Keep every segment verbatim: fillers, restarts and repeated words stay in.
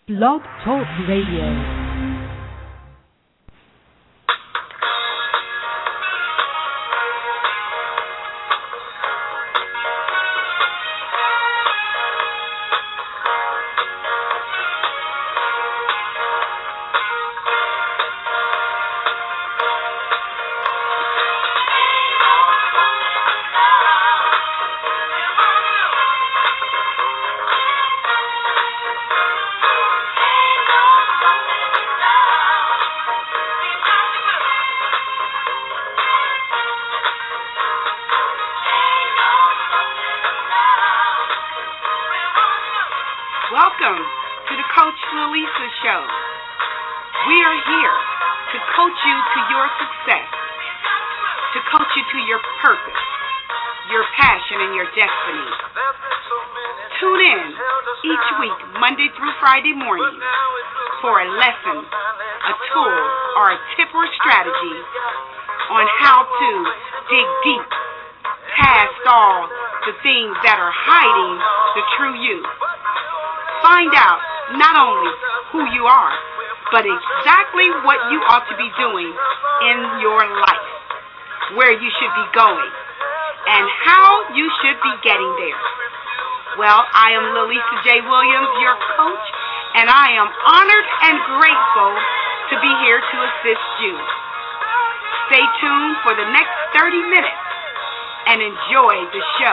Blog Talk Radio. Friday morning for a lesson, a tool, or a tip or strategy on how to dig deep past all the things that are hiding the true you. Find out not only who you are, but exactly what you ought to be doing in your life, where you should be going, and how you should be getting there. Well, I am Lalisa J. Williams, your coach, and I am honored and grateful to be here to assist you. Stay tuned for the next thirty minutes and enjoy the show.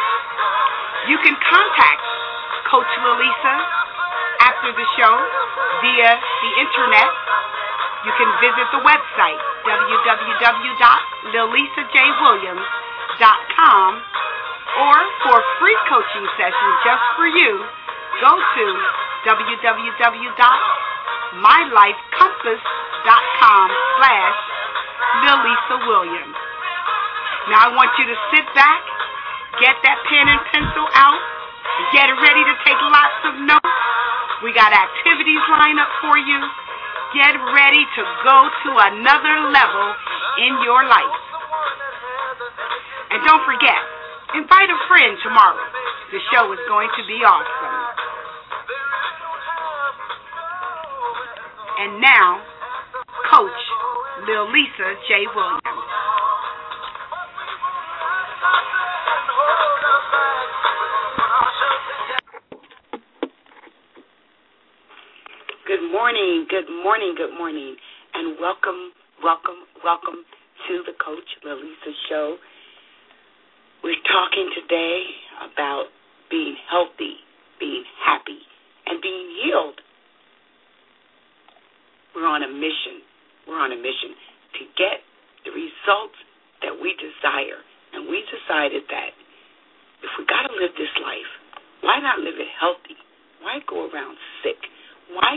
You can contact Coach Lalisa after the show via the internet. You can visit the website, w w w dot lalisa j williams dot com. Or for free coaching sessions just for you, go to w w w dot my life compass dot com slash Lalisa Williams. Now I want you to sit back, get that pen and pencil out, get ready to take lots of notes. We got activities lined up for you. Get ready to go to another level in your life. And don't forget, invite a friend tomorrow. The show is going to be awesome. And now, Coach Lalisa J. Williams. Good morning, good morning, good morning, and welcome, welcome, welcome to the Coach Lalisa Show. We're talking today about being healthy, being happy, and being healed. We're on a mission. We're on a mission to get the results that we desire. And we decided that if we got to live this life, why not live it healthy? Why go around sick? Why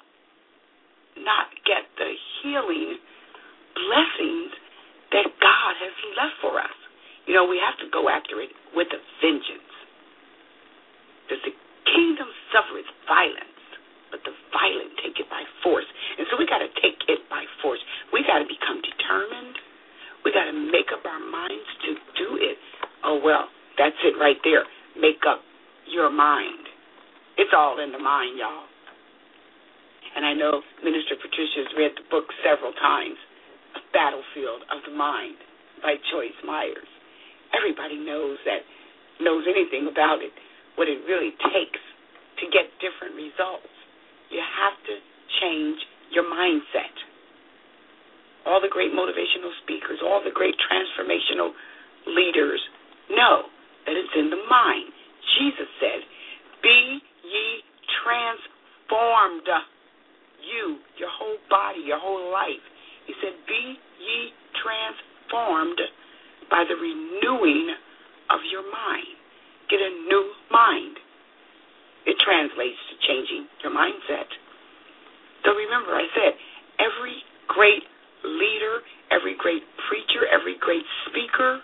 not get the healing blessings that God has left for us? You know, we have to go after it with a vengeance. Because the kingdom suffereth violence, but the violent take it by force. And so we got to take it by force. We got to become determined. We got to make up our minds to do it. Oh, well, that's it right there. Make up your mind. It's all in the mind, y'all. And I know Minister Patricia's read the book several times, A Battlefield of the Mind by Joyce Myers. Everybody knows that, knows anything about it, what it really takes to get different results. You have to change your mindset. All the great motivational speakers, all the great transformational leaders know that it's in the mind. Jesus said, be ye transformed. You, your whole body, your whole life. He said, be ye transformed by the renewing of your mind. Get a new mind. It translates to changing your mindset. So remember, I said, every great leader, every great preacher, every great speaker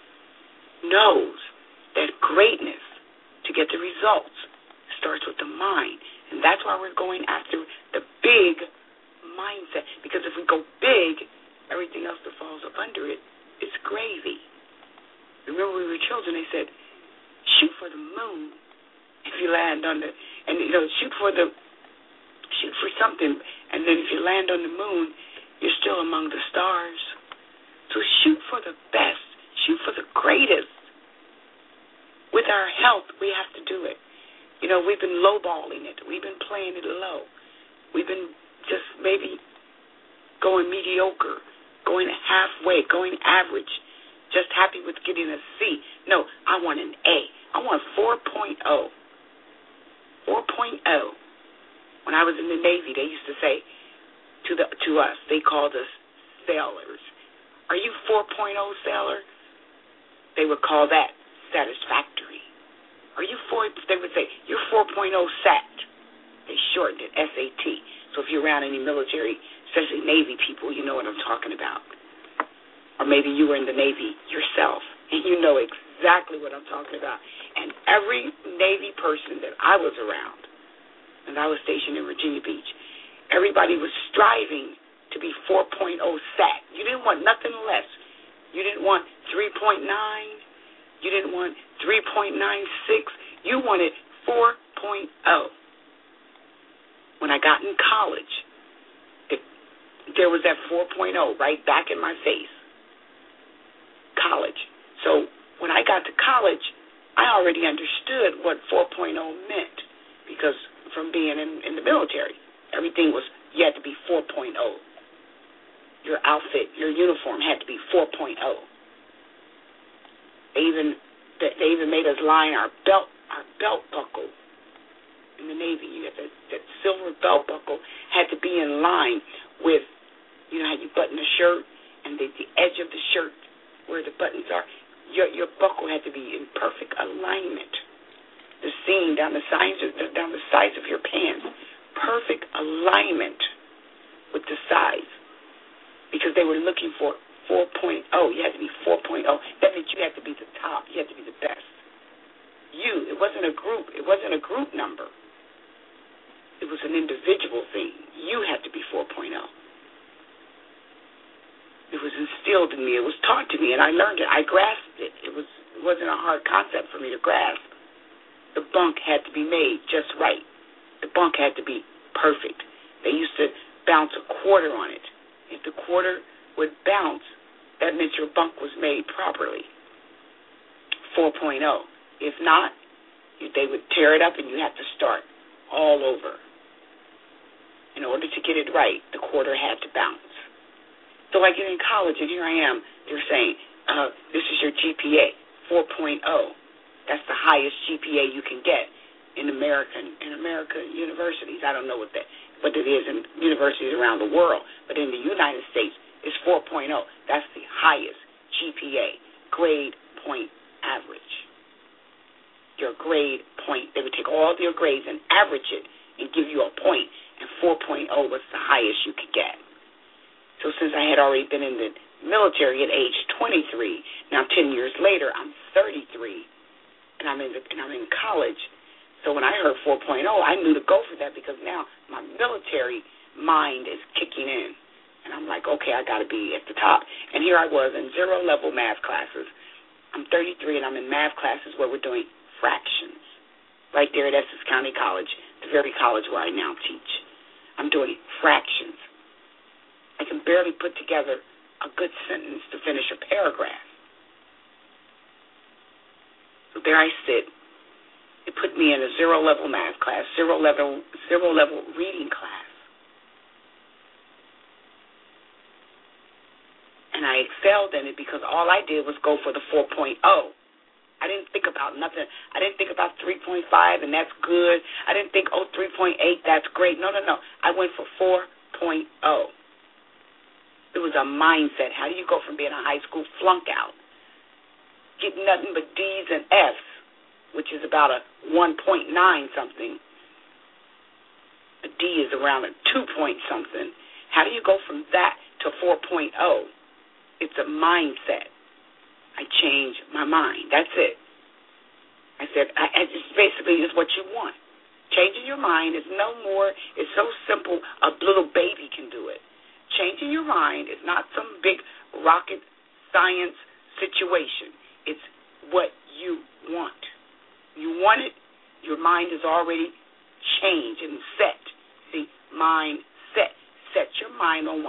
knows that greatness, to get the results, starts with the mind. And that's why we're going after the big mindset. Because if we go big, everything else that falls up under it is gravy. Remember when we were children, they said, shoot for the moon if you land on the, and, you know, shoot for the Shoot for something, and then if you land on the moon, you're still among the stars. So shoot for the best. Shoot for the greatest. With our health, we have to do it. You know, we've been lowballing it. We've been playing it low. We've been just maybe going mediocre, going halfway, going average, just happy with getting a C. No, I want an A. I want four point oh. four point oh. When I was in the Navy, they used to say to the to us, they called us sailors. Are you four point oh sailor? They would call that satisfactory. Are you four? They would say, you're four point oh sat. They shortened it, S A T. So if you're around any military, especially Navy people, you know what I'm talking about. Or maybe you were in the Navy yourself, and you know exactly what I'm talking about. And every Navy person that I was around, and I was stationed in Virginia Beach, everybody was striving to be four point oh sat. You didn't want nothing less. You didn't want three point nine. You didn't want three point nine six. You wanted four point oh. When I got in college, it, there was that four point oh right back in my face. College. So when I got to college, I already understood what four point oh meant because from being in, in the military, everything was, you had to be four point oh. Your outfit, your uniform had to be four point oh. They even they even made us line our belt our belt buckle in the Navy. You had that, that silver belt buckle had to be in line with, you know how you button a shirt and the, the edge of the shirt where the buttons are. Your your buckle had to be in perfect alignment. The seam down the sides of the, down the sides of your pants, perfect alignment with the size, because they were looking for four point oh. You had to be four point oh. That meant you had to be the top. You had to be the best. You. It wasn't a group. It wasn't a group number. It was an individual thing. You had to be four point oh. It was instilled in me. It was taught to me, and I learned it. I grasped it. It was it wasn't a hard concept for me to grasp. The bunk had to be made just right. The bunk had to be perfect. They used to bounce a quarter on it. If the quarter would bounce, that meant your bunk was made properly. four point oh. If not, they would tear it up and you have to start all over. In order to get it right, the quarter had to bounce. So I get in college, and here I am. They're saying, uh, this is your G P A, four point oh. That's the highest G P A you can get in American in American universities. I don't know what that what it is in universities around the world, but in the United States, it's four point oh. That's the highest G P A, grade point average. Your grade point, they would take all of your grades and average it and give you a point, and four point oh was the highest you could get. So since I had already been in the military at age twenty-three, now ten years later, I'm thirty-three. And I'm in the, and I'm in college. So when I heard four point oh, I knew to go for that because now my military mind is kicking in. And I'm like, okay, I got to be at the top. And here I was in zero-level math classes. I'm thirty-three, and I'm in math classes where we're doing fractions right there at Essex County College, the very college where I now teach. I'm doing fractions. I can barely put together a good sentence to finish a paragraph. So there I sit. It put me in a zero-level math class, zero-level zero-level reading class. And I excelled in it because all I did was go for the four point oh. I didn't think about nothing. I didn't think about three point five, and that's good. I didn't think, oh, three point eight, that's great. No, no, no. I went for four point oh. It was a mindset. How do you go from being a high school flunk out, getting nothing but D's and F's, which is about a one point nine something. A D is around a two point something. How do you go from that to four point oh? It's a mindset. I changed my mind. That's it. I said, I, I just basically is what you want. Changing your mind is no more, it's so simple, a little baby can do it. Changing your mind is not some big rocket science situation. It's what you want. You want it, your mind is already changed and set. See,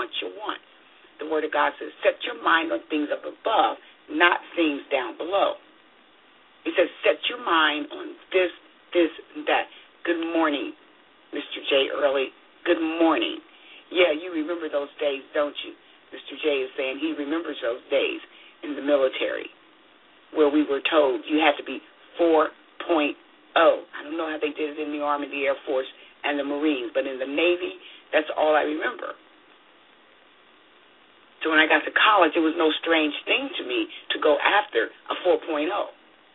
what you want. The Word of God says, set your mind on things up above, not things down below. It says, set your mind on this, this, and that. Good morning, Mister J. Early. Good morning. Yeah, you remember those days, don't you? Mister J is saying he remembers those days in the military where we were told you had to be four point oh. I don't know how they did it in the Army, the Air Force, and the Marines, but in the Navy, that's all I remember. So when I got to college, it was no strange thing to me to go after a four point oh.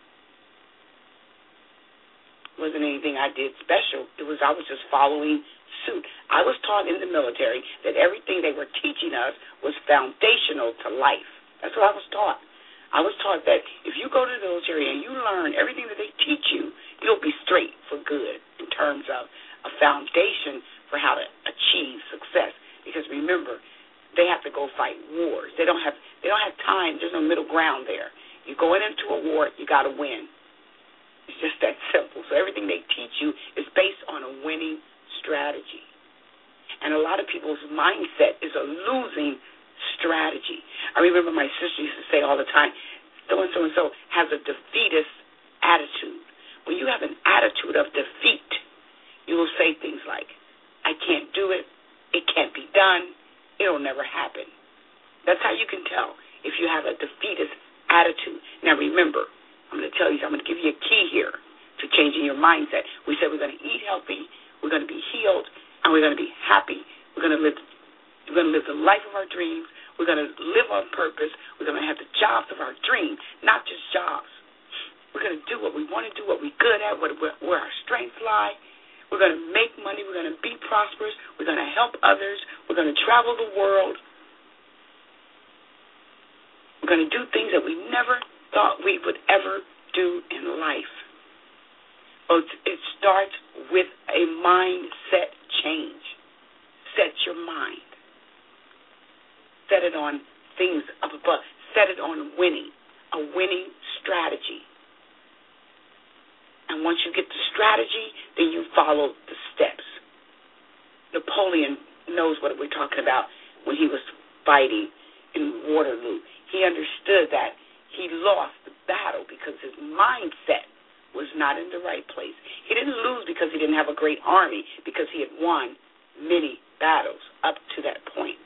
It wasn't anything I did special. It was I was just following suit. I was taught in the military that everything they were teaching us was foundational to life. That's what I was taught. I was taught that if you go to the military and you learn everything that they teach you, you'll be straight for good in terms of a foundation for how to achieve success. Because remember, they have to go fight wars. They don't have they don't have time. There's no middle ground there. You go into a war, you got to win. It's just that simple. So everything they teach you is based on a winning strategy. And a lot of people's mindset is a losing strategy. I remember my sister used to say all the time, so-and-so and so has a defeatist attitude. When you have an attitude of defeat, you will say things like, I can't do it, it can't be done, it'll never happen. That's how you can tell if you have a defeatist attitude. Now remember, I'm going to tell you, I'm going to give you a key here to changing your mindset. We said we're going to eat healthy, we're going to be healed, and we're going to be happy. We're going to live we're going to live the life of our dreams. We're going to live on purpose. We're going to have the jobs of our dreams, not just jobs. We're going to do what we want to do, what we're good at, what, where our strengths lie. We're going to make money. We're going to be prosperous. We're going to help others. We're going to travel the world. We're going to do things that we never thought we would ever do in life. But it starts with a mindset change. Set your mind. Set it on things up above. Set it on winning, a winning strategy. And once you get the strategy, then you follow the steps. Napoleon knows what we're talking about when he was fighting in Waterloo. He understood that he lost the battle because his mindset was not in the right place. He didn't lose because he didn't have a great army, because he had won many battles up to that point.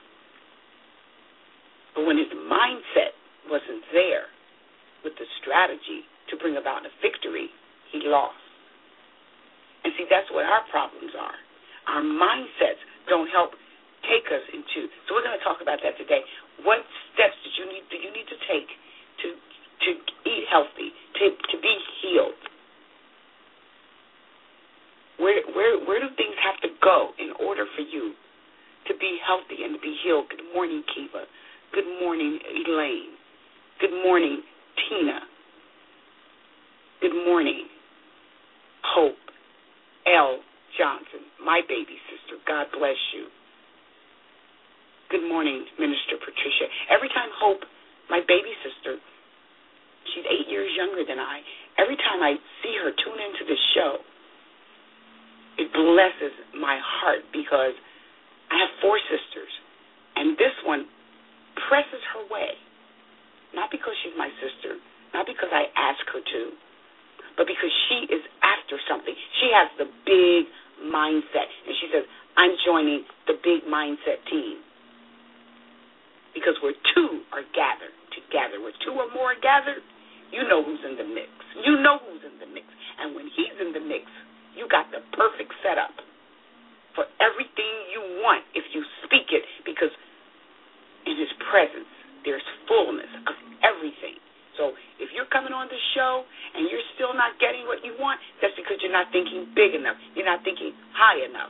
But when his mindset wasn't there with the strategy to bring about a victory, he lost. And see, that's what our problems are. Our mindsets don't help take us into. So we're going to talk about that today. What steps did you need, do you need to take to to eat healthy, to to be healed? Where where where do things have to go in order for you to be healthy and to be healed? Good morning, Kiva. Good morning, Elaine. Good morning, Tina. Good morning, Hope L. Johnson, my baby sister. God bless you. Good morning, Minister Patricia. Every time Hope, my baby sister, she's eight years younger than I, every time I see her tune into the show, it blesses my heart because I have four sisters, and this one presses her way, not because she's my sister, not because I ask her to, but because she is after something. She has the big mindset, and she says, I'm joining the big mindset team. Because where two are gathered together, where two or more are gathered, you know who's in the mix. You know who's in the mix. And when he's in the mix, you got the perfect setup for everything you want if you speak it, because in his presence, there's fullness of everything. So if you're coming on the show and you're still not getting what you want, that's because you're not thinking big enough. You're not thinking high enough.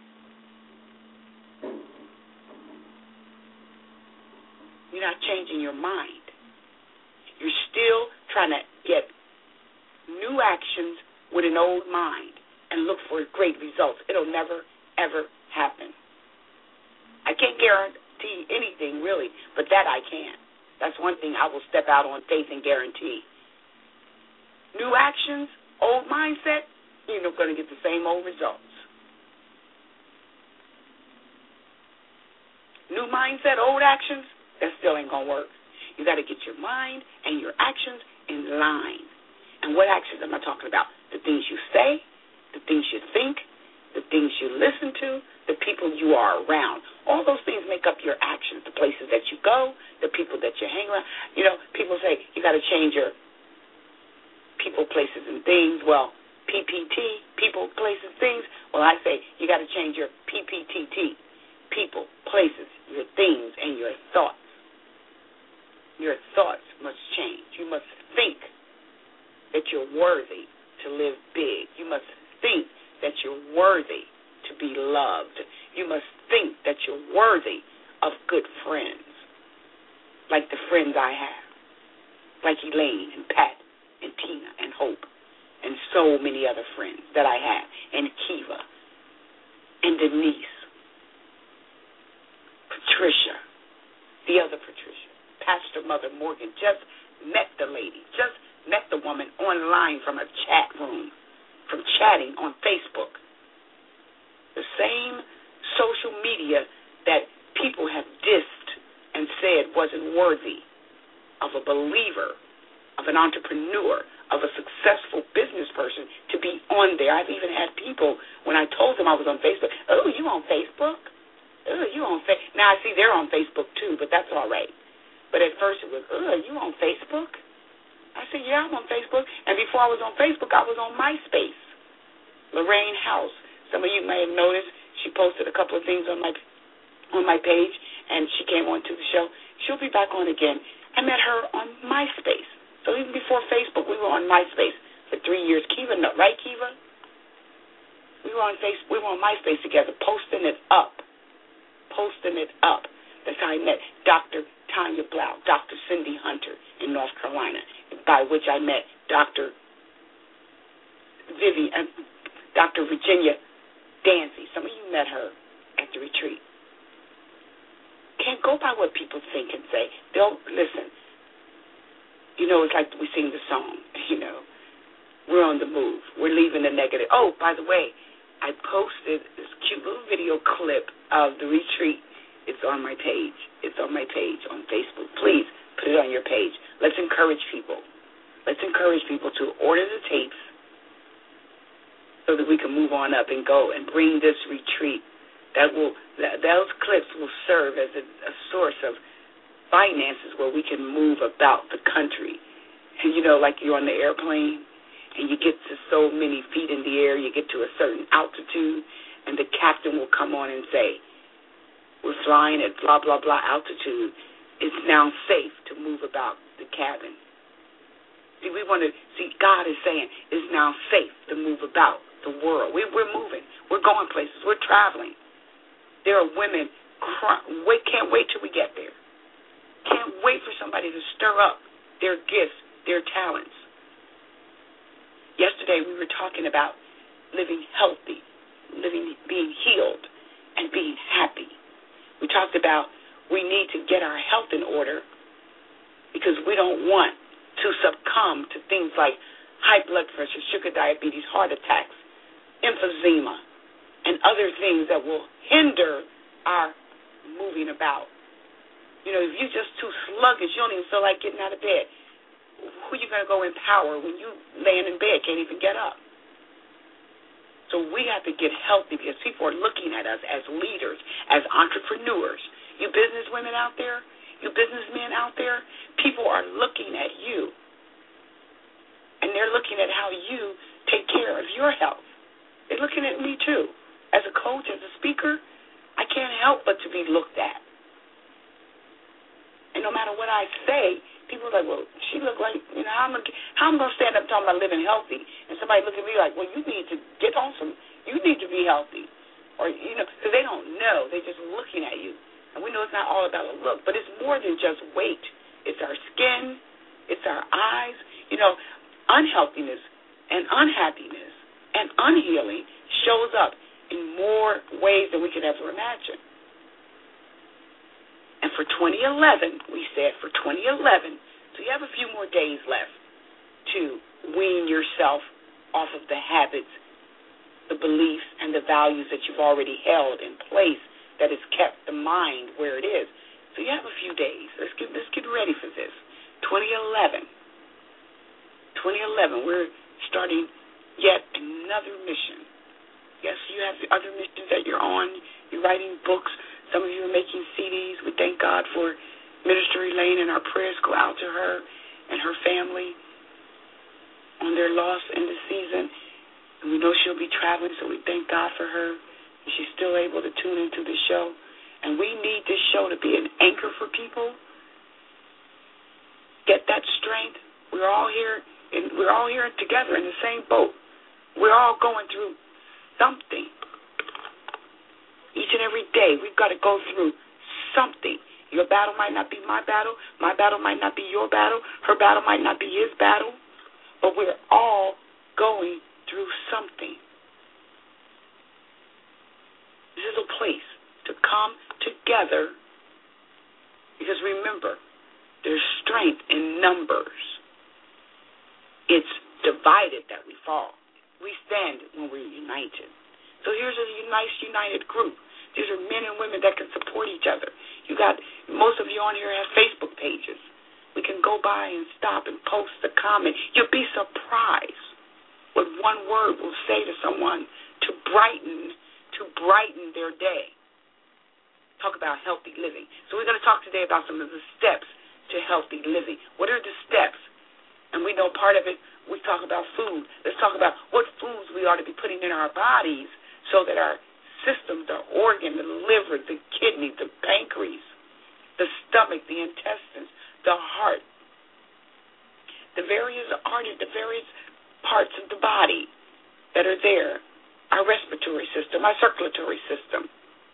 You're not changing your mind. You're still trying to get new actions with an old mind and look for great results. It'll never, ever happen. I can't guarantee anything, really, but that I can. That's one thing I will step out on faith and guarantee. New actions, old mindset, you're not going to get the same old results. new mindset, old actions, that still ain't going to work. You got to get your mind and your actions in line. And what actions am I talking about? The things you say, the things you think, the things you listen to, the people you are around. All those things make up your actions, the places that you go, the people that you hang around. You know, people say you got to change your people, places, and things. Well, P P T, people, places, things. Well, I say you got to change your P P T T, people, places, your things, and your thoughts. Your thoughts must change. You must think that you're worthy to live big. You must think that you're worthy to be loved. You must think that you're worthy of good friends, like the friends I have, like Elaine and Pat and Tina and Hope and so many other friends that I have, and Kiva and Denise, Patricia, the other Patricia, Pastor Mother Morgan, just met the lady, just met the woman online from a chat room, from chatting on Facebook. The same social media that people have dissed and said wasn't worthy of a believer, of an entrepreneur, of a successful business person to be on there. I've even had people, when I told them I was on Facebook, oh, you on Facebook? Oh, you on Facebook? Now, I see they're on Facebook too, but that's all right. But at first it was, oh, you on Facebook? I said, yeah, I'm on Facebook. And before I was on Facebook, I was on MySpace. Lorraine House. Some of you may have noticed she posted a couple of things on my on my page, and she came on to the show. She'll be back on again. I met her on MySpace. So even before Facebook, we were on MySpace for three years. Kiva, no, right, Kiva? We were on face, we were on MySpace together, posting it up, posting it up. That's how I met Doctor Tanya Blau, Doctor Cindy Hunter in North Carolina, by which I met Doctor Vivi, uh, Doctor Virginia Dancy. Some of you met her at the retreat. Can't go by what people think and say. They'll listen. You know, it's like we sing the song, you know. We're on the move. We're leaving the negative. Oh, by the way, I posted this cute little video clip of the retreat. It's on my page. It's on my page on Facebook. Please put it on your page. Let's encourage people. Let's encourage people to order the tapes so that we can move on up and go and bring this retreat. That will, that, those clips will serve as a, a source of finances where we can move about the country. And, you know, like you're on the airplane and you get to so many feet in the air, you get to a certain altitude, and the captain will come on and say, we're flying at blah, blah, blah altitude. It's now safe to move about the cabin. See, we want to see God is saying it's now safe to move about the world. We, we're moving. We're going places. We're traveling. There are women cry, wait, can't wait till we get there. Can't wait for somebody to stir up their gifts, their talents. Yesterday we were talking about living healthy, living, being healed, and being happy. We talked about we need to get our health in order because we don't want to succumb to things like high blood pressure, sugar diabetes, heart attacks, emphysema, and other things that will hinder our moving about. You know, if you're just too sluggish, you don't even feel like getting out of bed, who are you going to go empower when you laying in bed, can't even get up? So we have to get healthy because people are looking at us as leaders, as entrepreneurs. You business women out there, you businessmen out there, people are looking at you. And they're looking at how you take care of your health. They're looking at me too. As a coach, as a speaker, I can't help but to be looked at. And no matter what I say, people are like, well, she look like, you know, how am I, how am I going to stand up talking about living healthy? And somebody look at me like, well, you need to get on some, you need to be healthy. Or, you know, because they don't know. They're just looking at you. And we know it's not all about a look, but it's more than just weight. It's our skin. It's our eyes. You know, unhealthiness and unhappiness and unhealing shows up in more ways than we could ever imagine. And for twenty eleven, we said for twenty eleven, so you have a few more days left to wean yourself off of the habits, the beliefs, and the values that you've already held in place that has kept the mind where it is. So you have a few days. Let's get let's get ready for this. twenty eleven. twenty eleven, we're starting yet another mission. Yes, you have the other missions that you're on. You're writing books. Some of you are making C Ds. We thank God for Minister Elaine, and our prayers go out to her and her family on their loss in the season. And we know she'll be traveling, so we thank God for her. And she's still able to tune into the show. And we need this show to be an anchor for people. Get that strength. We're all here, and we're all here together in the same boat. We're all going through something. Each and every day, we've got to go through something. Your battle might not be my battle. My battle might not be your battle. Her battle might not be his battle. But we're all going through something. This is a place to come together, because remember, there's strength in numbers. It's divided that we fall. We stand when we're united. So here's a nice united group. These are men and women that can support each other. You got, most of you on here have Facebook pages. We can go by and stop and post a comment. You'll be surprised what one word will say to someone to brighten, to brighten their day. Talk about healthy living. So we're going to talk today about some of the steps to healthy living. What are the steps? And we know part of it, we talk about food. Let's talk about what foods we ought to be putting in our bodies so that our systems, the organ, the liver, the kidney, the pancreas, the stomach, the intestines, the heart, the various arteries, the various parts of the body that are there, our respiratory system, our circulatory system,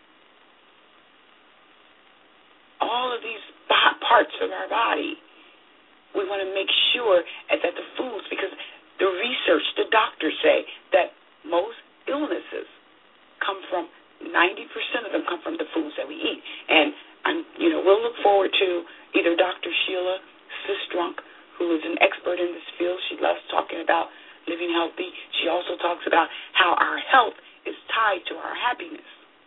all of these parts of our body, we want to make sure that the foods, because the research, the doctors say that most illnesses come from, ninety percent of them come from the foods that we eat. And, I'm, you know, we'll look forward to either Doctor Sheila Sistrunk, who is an expert in this field. She loves talking about living healthy. She also talks about how our health is tied to our happiness.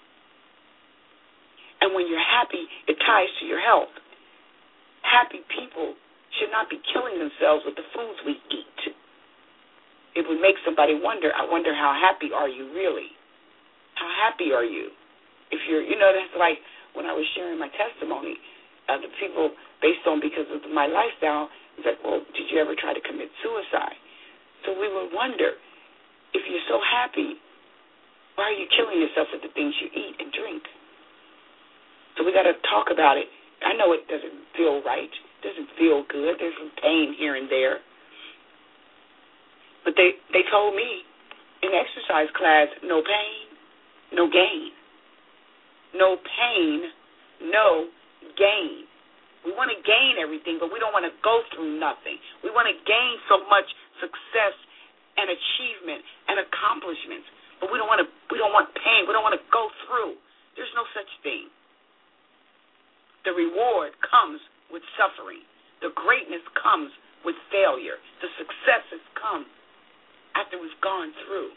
And when you're happy, it ties to your health. Happy people should not be killing themselves with the foods we eat. It would make somebody wonder, I wonder how happy are you really? How happy are you? If you're, you know, that's like when I was sharing my testimony, uh, the people, based on because of my lifestyle, it's like, well, did you ever try to commit suicide? So we would wonder, if you're so happy, why are you killing yourself with the things you eat and drink? So we got to talk about it. I know it doesn't feel right. It doesn't feel good. There's some pain here and there. But they, they told me in exercise class, no pain, no gain. No pain, no gain. We want to gain everything, but we don't want to go through nothing. We want to gain so much success and achievement and accomplishments, but we don't want to. We don't want pain. We don't want to go through. There's no such thing. The reward comes with suffering. The greatness comes with failure. The successes come after we've gone through.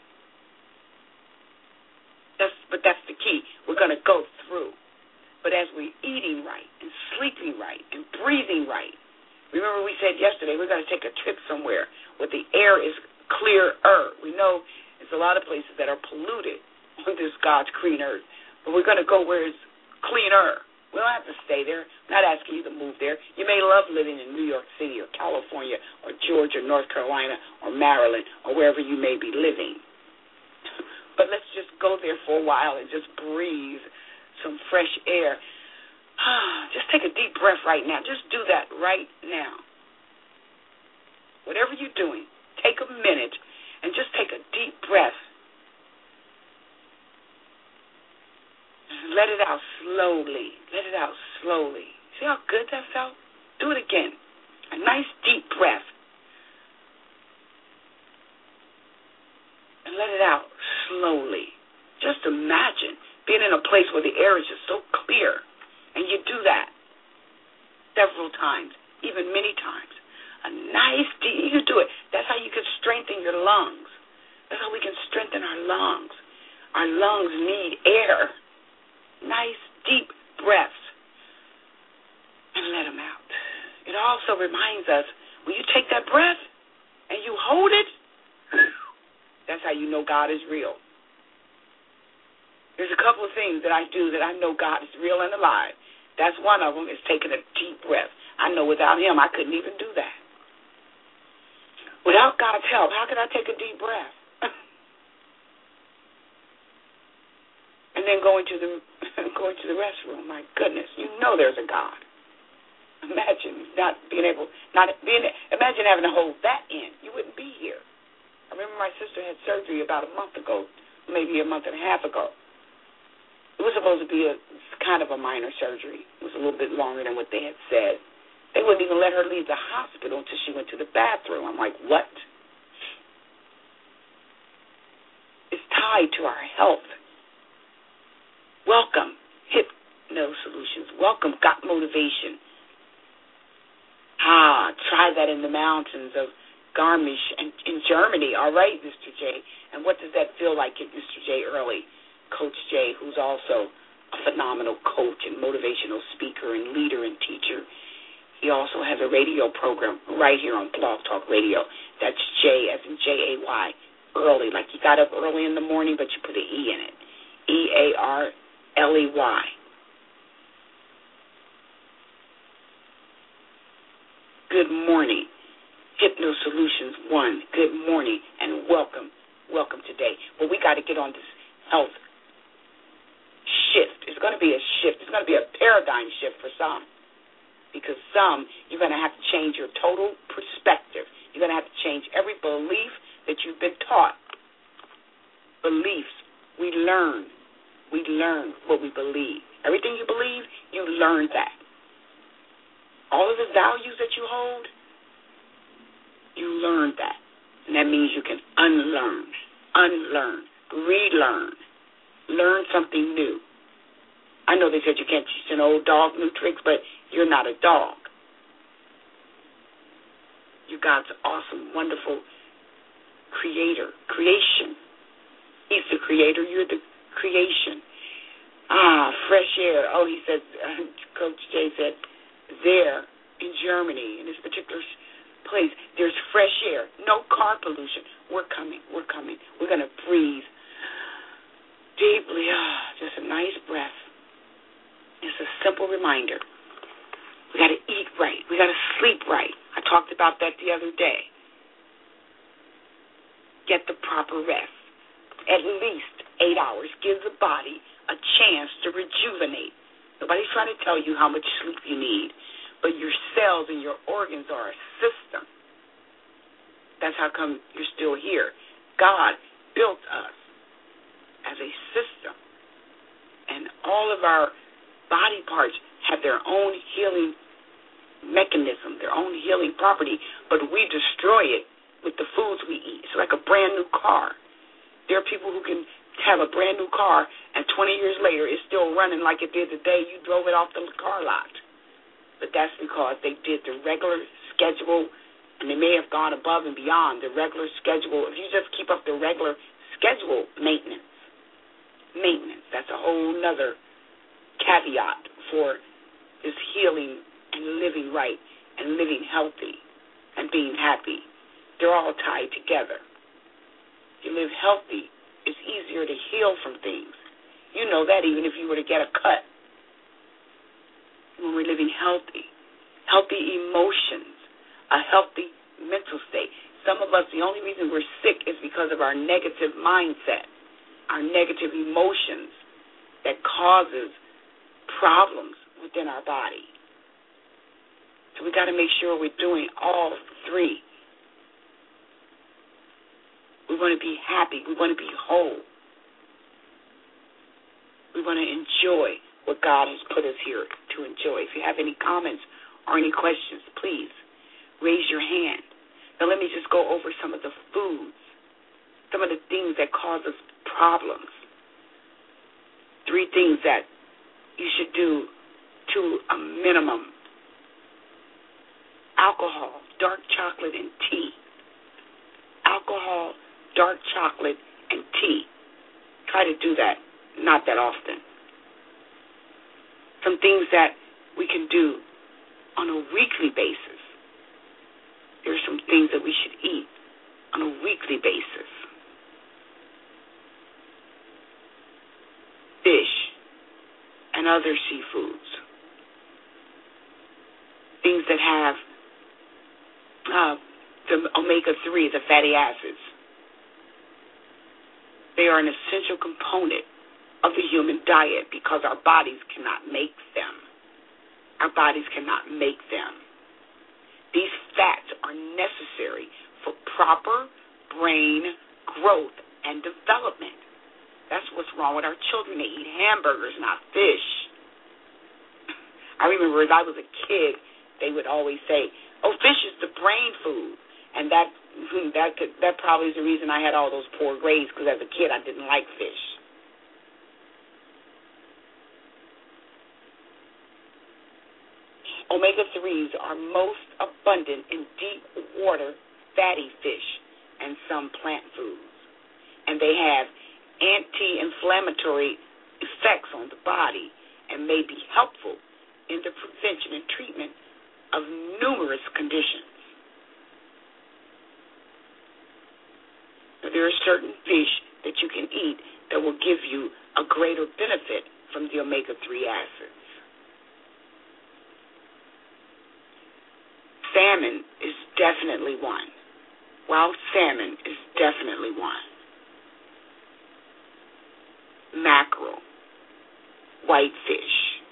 That's, but that's the key. We're going to go through. But as we're eating right and sleeping right and breathing right, remember we said yesterday we're going to take a trip somewhere where the air is clearer. We know there's a lot of places that are polluted on this God's green earth, but we're going to go where it's cleaner. We don't have to stay there. I'm not asking you to move there. You may love living in New York City or California or Georgia, North Carolina or Maryland or wherever you may be living. But let's just go there for a while and just breathe some fresh air. Just take a deep breath right now. Just do that right now. Whatever you're doing, take a minute and just take a deep breath. Let it out slowly. Let it out slowly. See how good that felt? Do it again. A nice deep breath. And let it out slowly. Just imagine being in a place where the air is just so clear. And you do that several times, even many times. A nice deep, you do it. That's how you can strengthen your lungs. That's how we can strengthen our lungs. Our lungs need air. Nice, also reminds us, when you take that breath and you hold it, that's how you know God is real. There's a couple of things that I do that I know God is real and alive. That's one of them, is taking a deep breath. I know without him I couldn't even do that. Without God's help, how could I take a deep breath? And then go into the go into the restroom. My goodness, you know there's a God. Imagine not being able, not being. Imagine having to hold that in. You wouldn't be here. I remember my sister had surgery about a month ago, maybe a month and a half ago. It was supposed to be a kind of a minor surgery. It was a little bit longer than what they had said. They wouldn't even let her leave the hospital until she went to the bathroom. I'm like, what? It's tied to our health. Welcome, Hypno Solutions. Welcome, Got Motivation. Ah, try that in the mountains of Garmisch and in Germany. All right, Mister J. And what does that feel like, Mister J. Early? Coach J, who's also a phenomenal coach and motivational speaker and leader and teacher. He also has a radio program right here on Blog Talk Radio. That's J as in J A Y, early. Like you got up early in the morning, but you put an E in it. E A R L E Y. Good morning. Hypno Solutions One. Good morning and welcome. Welcome today. Well, we got to get on this health shift. It's going to be a shift. It's going to be a paradigm shift for some. Because some, you're going to have to change your total perspective. You're going to have to change every belief that you've been taught. Beliefs. We learn. We learn what we believe. Everything you believe, you learn that. All of the values that you hold, you learn that. And that means you can unlearn, unlearn, relearn, learn something new. I know they said you can't teach an old dog new tricks, but you're not a dog. You're God's awesome, wonderful creator, creation. He's the creator, you're the creation. Ah, fresh air. Oh, he said, uh, Coach Jay said, there in Germany, in this particular place, there's fresh air, no car pollution. We're coming, we're coming. We're going to breathe deeply. Ah, just a nice breath. It's a simple reminder. We got to eat right. We got to sleep right. I talked about that the other day. Get the proper rest. At least eight hours. Give the body a chance to rejuvenate. Nobody's trying to tell you how much sleep you need, but your cells and your organs are a system. That's how come you're still here. God built us as a system, and all of our body parts have their own healing mechanism, their own healing property, but we destroy it with the foods we eat. It's like a brand new car. There are people who can have a brand new car, and twenty years later it's still running like it did the day you drove it off the car lot. But that's because they did the regular schedule, and they may have gone above and beyond the regular schedule. If you just keep up the regular schedule maintenance, maintenance, that's a whole nother caveat for this healing and living right and living healthy and being happy. They're all tied together. If you live healthy, it's easier to heal from things. You know that even if you were to get a cut. When we're living healthy, healthy emotions, a healthy mental state. Some of us, the only reason we're sick is because of our negative mindset, our negative emotions that causes problems within our body. So we got to make sure we're doing all three. We want to be happy. We want to be whole. We want to enjoy what God has put us here to enjoy. If you have any comments or any questions, please raise your hand. Now let me just go over some of the foods, some of the things that cause us problems. Three things that you should do to a minimum. Alcohol, dark chocolate, and tea. Alcohol, dark chocolate, and tea. Try to do that, not that often. Some things that we can do on a weekly basis. Here's some things that we should eat on a weekly basis. Fish and other seafoods. Things that have uh, the omega three, the fatty acids. They are an essential component of the human diet because our bodies cannot make them. Our bodies cannot make them. These fats are necessary for proper brain growth and development. That's what's wrong with our children. They eat hamburgers, not fish. I remember as I was a kid, they would always say, oh, fish is the brain food. And that that could, that probably is the reason I had all those poor grades, because as a kid I didn't like fish. omega threes are most abundant in deep water fatty fish and some plant foods. And they have anti-inflammatory effects on the body and may be helpful in the prevention and treatment of numerous conditions. There are certain fish that you can eat that will give you a greater benefit from the omega three acids. Salmon is definitely one. Wild salmon is definitely one. Mackerel, whitefish,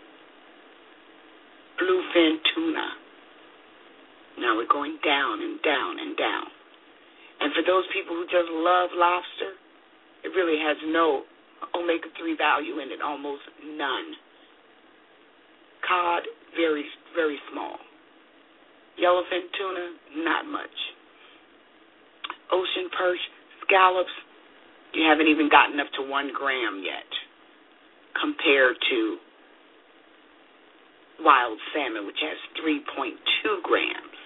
bluefin tuna. Now we're going down and down and down. And for those people who just love lobster, it really has no omega three value in it, almost none. Cod, very, very small. Yellowfin tuna, not much. Ocean perch, scallops, you haven't even gotten up to one gram yet compared to wild salmon, which has three point two grams.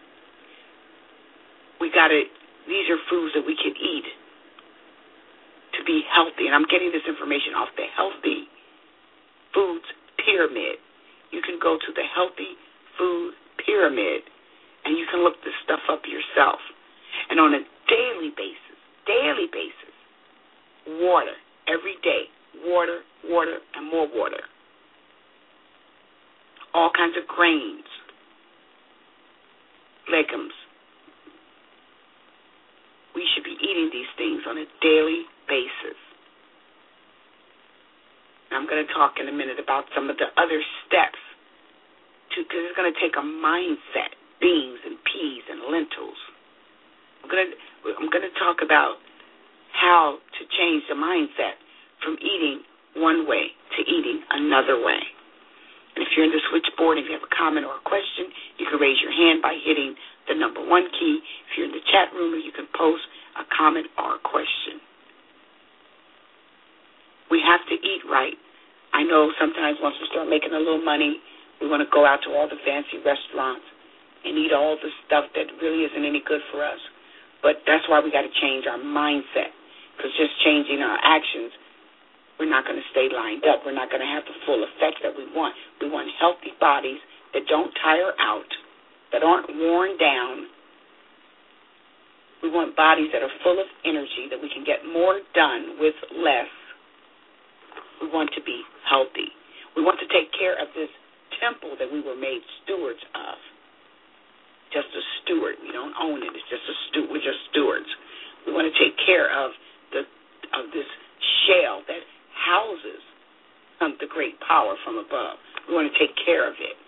We got to, these are foods that we can eat to be healthy. And I'm getting this information off the Healthy Foods Pyramid. You can go to the Healthy Food Pyramid and you can look this stuff up yourself. And on a daily basis, daily basis, water, every day, water, water, and more water. All kinds of grains, legumes. We should be eating these things on a daily basis. I'm going to talk in a minute about some of the other steps, because it's going to take a mindset, beans and peas and lentils. I'm going to, I'm going to talk about how to change the mindset from eating one way to eating another way. And if you're in the switchboard, if you have a comment or a question, you can raise your hand by hitting the number one key. If you're in the chat room, you can post a comment or a question. We have to eat right. I know sometimes once we start making a little money, we want to go out to all the fancy restaurants and eat all the stuff that really isn't any good for us. But that's why we got to change our mindset, because just changing our actions, we're not going to stay lined up. We're not going to have the full effect that we want. We want healthy bodies that don't tire out, that aren't worn down. We want bodies that are full of energy, that we can get more done with less. We want to be healthy. We want to take care of this temple that we were made stewards of. Just a steward. We don't own it. It's just a steward. We're just stewards. We want to take care of the of this shell that houses um, the great power from above. We want to take care of it.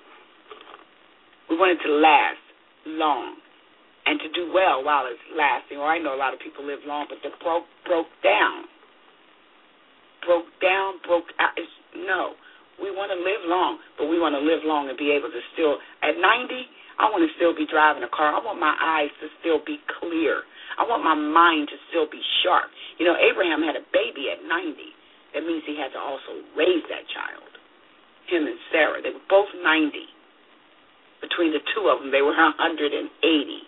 We want it to last long and to do well while it's lasting. Or I know a lot of people live long, but they're broke, broke down. Broke down, broke out. It's, no. We want to live long, but we want to live long and be able to still, at ninety, I want to still be driving a car. I want my eyes to still be clear. I want my mind to still be sharp. You know, Abraham had a baby at ninety. That means he had to also raise that child, him and Sarah. They were both ninety. Between the two of them, they were one hundred eighty.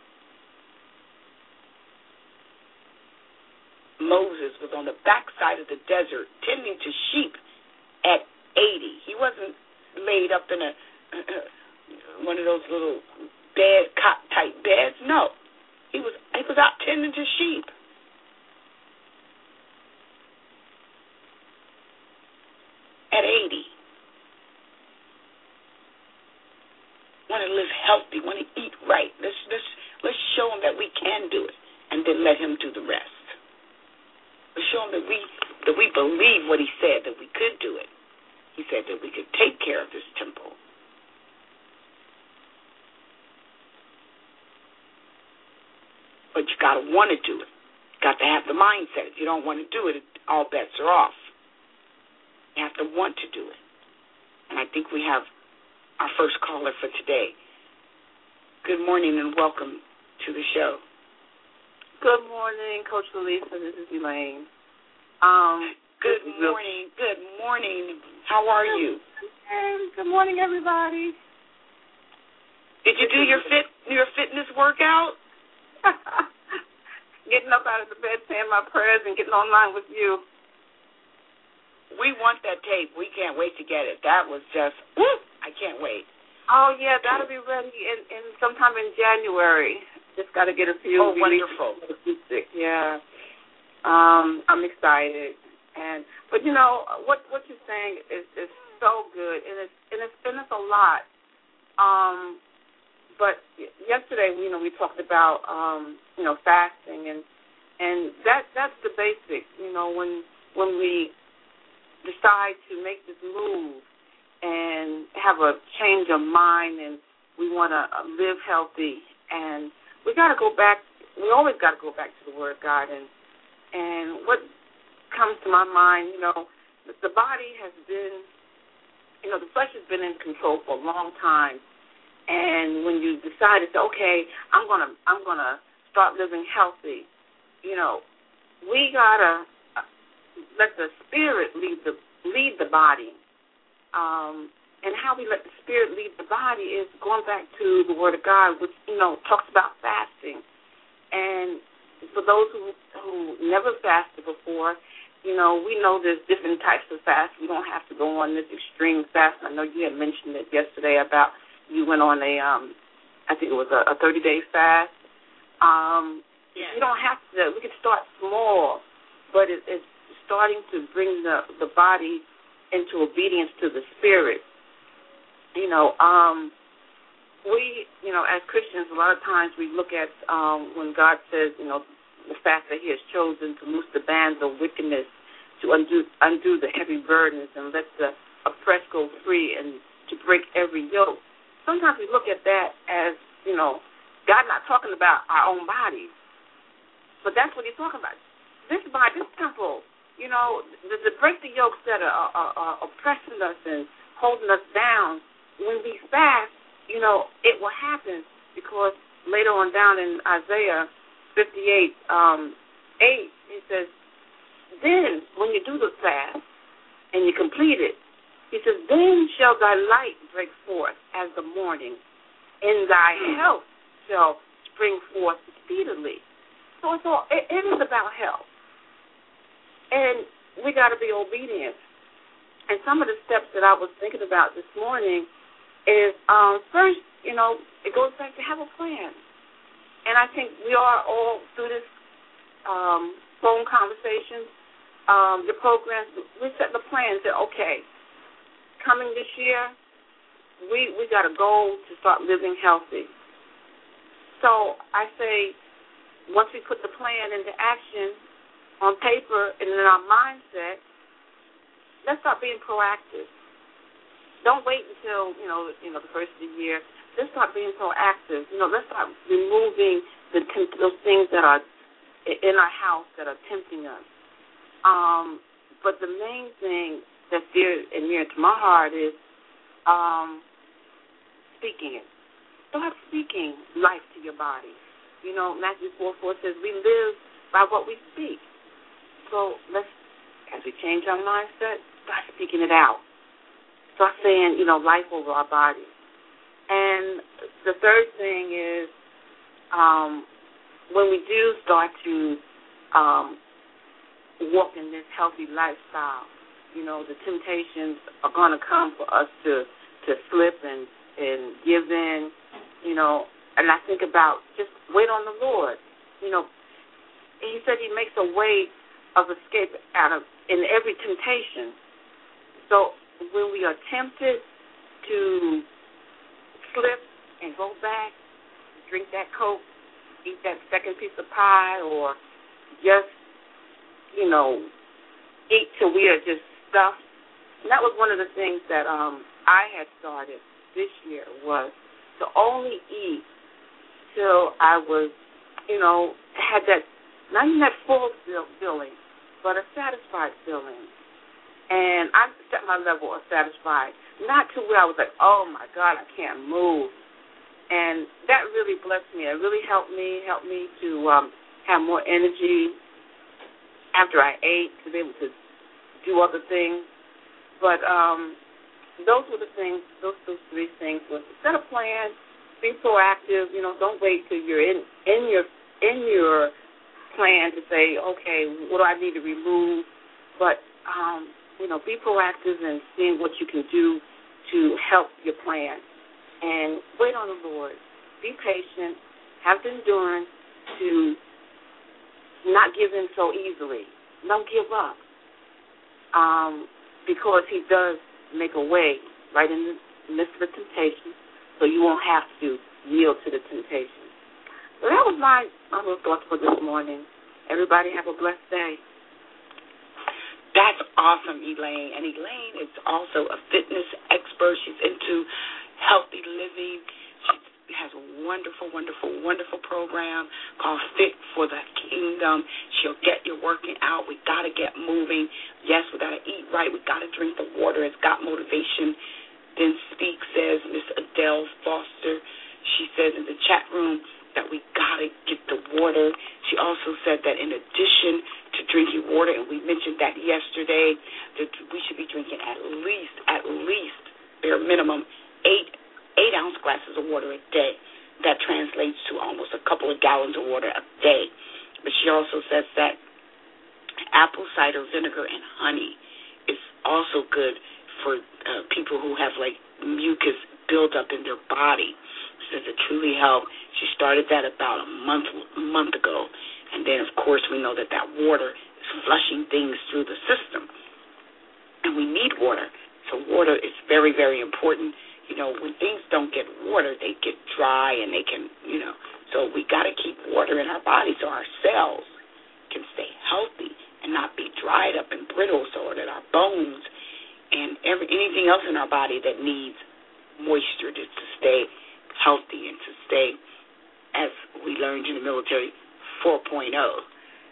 Moses was on the backside of the desert tending to sheep at eighty. He wasn't laid up in a one of those little bed cot type at eighty. Want to live healthy, want to eat right. Let's, let's, let's show him that we can do it, and then let him do the rest. Let's show him that we, that we believe what he said, that we could do it. He said that we could take care of this temple. But you got to want to do it. You got to have the mindset. If you don't want to do it, all bets are off. You have to want to do it. And I think we have our first caller for today. Good morning and welcome to the show. Good morning, Coach Lisa. This is Elaine. Um, good morning. Good morning. How are you? Good morning, everybody. Did you do your fit your fitness workout? Getting up out of the bed, saying my prayers, and getting online with you. We want that tape. We can't wait to get it. That was just, woo, I can't wait. Oh, yeah, that'll be ready in, in sometime in January. Just got to get a few. Oh, wonderful. Yeah. Um, I'm excited. And But, you know, what what you're saying is, is so good, and it's, and, it's, and it's a lot. Um, but yesterday, you know, we talked about, um, you know, fasting, and and that that's the basics. You know, when when we decide to make this move and have a change of mind, and we want to live healthy, and we got to go back. We always got to go back to the Word of God, and and what comes to my mind, you know, the body has been, you know, the flesh has been in control for a long time, and when you decide to say, okay, I'm gonna I'm gonna start living healthy, you know, we gotta let the spirit lead the lead the body. Um, and how we let the spirit lead the body is going back to the Word of God, which, you know, talks about fasting. And for those who, who never fasted before, you know, we know there's different types of fast. We don't have to go on this extreme fast. I know you had mentioned it yesterday about you went on a, um, I think it was a, a thirty-day fast. Um, yeah. You don't have to. We can start small, but it, it's starting to bring the, the body into obedience to the spirit. You know, um, we, you know, as Christians, a lot of times we look at um, when God says, you know, the fact that he has chosen to loose the bands of wickedness, to undo, undo the heavy burdens and let the oppressed go free, and to break every yoke. Sometimes we look at that as, you know, God not talking about our own bodies, but that's what he's talking about. This body, this temple, you know, to, to break the yokes that are, are, are oppressing us and holding us down. When we fast, you know, it will happen, because later on down in Isaiah fifty-eight, um, eight, he says, then when you do the fast and you complete it, he says, then shall thy light break forth as the morning, and thy health shall spring forth speedily. So it's all, it, it is about health. And we got to be obedient. And some of the steps that I was thinking about this morning is, um, first, you know, it goes back to have a plan. And I think we are all through this um, phone conversation, um, the programs, we set the plan and said, okay, coming this year, we, we got a goal to start living healthy. So I say, once we put the plan into action, on paper and in our mindset, let's start being proactive. Don't wait until, you know, you know, the first of the year. Let's start being proactive. You know, let's start removing the those things that are in our house that are tempting us. Um, but the main thing that's dear and near to my heart is um, speaking it. Start speaking life to your body. You know, Matthew four four says we live by what we speak. So let's, as we change our mindset, start speaking it out. Start saying, you know, life over our bodies. And the third thing is um, when we do start to um, walk in this healthy lifestyle, you know, the temptations are going to come for us to, to slip and, and give in, you know. And I think about just wait on the Lord. You know, he said he makes a way of escape out of in every temptation. So when we are tempted to slip and go back, drink that Coke, eat that second piece of pie, or just, you know, eat till we are just stuffed. And that was one of the things that um, I had started this year, was to only eat till I was, you know, had that, not even that full feeling, but a satisfied feeling. And I set my level of satisfied, not to where I was like, oh, my God, I can't move. And that really blessed me. It really helped me, helped me to um, have more energy after I ate, to be able to do other things. But um, those were the things, those, those three things was set a plan, be proactive, you know, don't wait till you're in, in your in your plan to say, okay, what do I need to remove? But, um, you know, be proactive and seeing what you can do to help your plan. And wait on the Lord. Be patient. Have the endurance to not give in so easily. Don't give up. Um, because he does make a way right in the midst of the temptation, so you won't have to yield to the temptation. So that was my, my little thoughts for this morning. Everybody have a blessed day. That's awesome, Elaine. And Elaine is also a fitness expert. She's into healthy living. She has a wonderful, wonderful, wonderful program called Fit for the Kingdom. She'll get you working out. We got to get moving. Yes, we got to eat right. We got to drink the water. It's got motivation. Then Speak says, Miss Adele Foster, she says in the chat room that we got to get the water. She also said that in addition to drinking water, and we mentioned that yesterday, that we should be drinking at least, at least, bare minimum, eight eight ounce glasses of water a day. That translates to almost a couple of gallons of water a day. But she also says that apple cider vinegar and honey is also good for uh, people who have, like, mucus buildup in their body. She says it truly helps. She started that about a month a month ago. And then, of course, we know that that water is flushing things through the system. And we need water. So water is very, very important. You know, when things don't get water, they get dry and they can, you know. So we got to keep water in our body so our cells can stay healthy and not be dried up and brittle, so that our bones and every, anything else in our body that needs moisture to, to stay healthy and to stay, as we learned in the military, four point oh.